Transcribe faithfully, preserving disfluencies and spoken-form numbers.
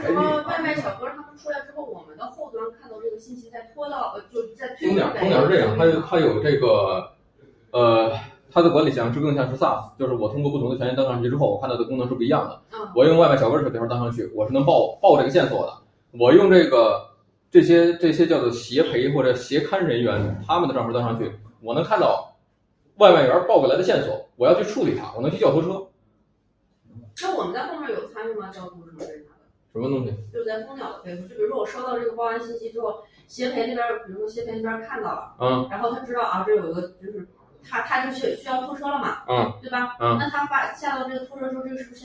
时候外卖小哥他们出来之后，我们的后端看到这个信息再拖到呃，就在推中点中点是这样，它有它有这个呃。它的管理像是更像是 SaaS， 就是我通过不同的权限登上去之后，我看到的功能是不一样的。 嗯、 我用外卖小哥这条登上去，我是能报报这个线索的。我用这个这些这些叫做协陪或者协看人员他们的账号登上去，我能看到外卖员报过来的线索，我要去处理它，我能去叫拖车。 那我们在后面有参与吗？调度什么这啥的？ 什么东西？ 就是在蜂鸟的背后，就比如说我收到这个报案信息之后，协陪那边，比如说协陪那边看到了， 嗯， 然后他知道啊，这有一个就是他他就需需要拖车了嘛， 嗯， 对吧？ 嗯， 那他发下到这个拖车的时候，这个是不是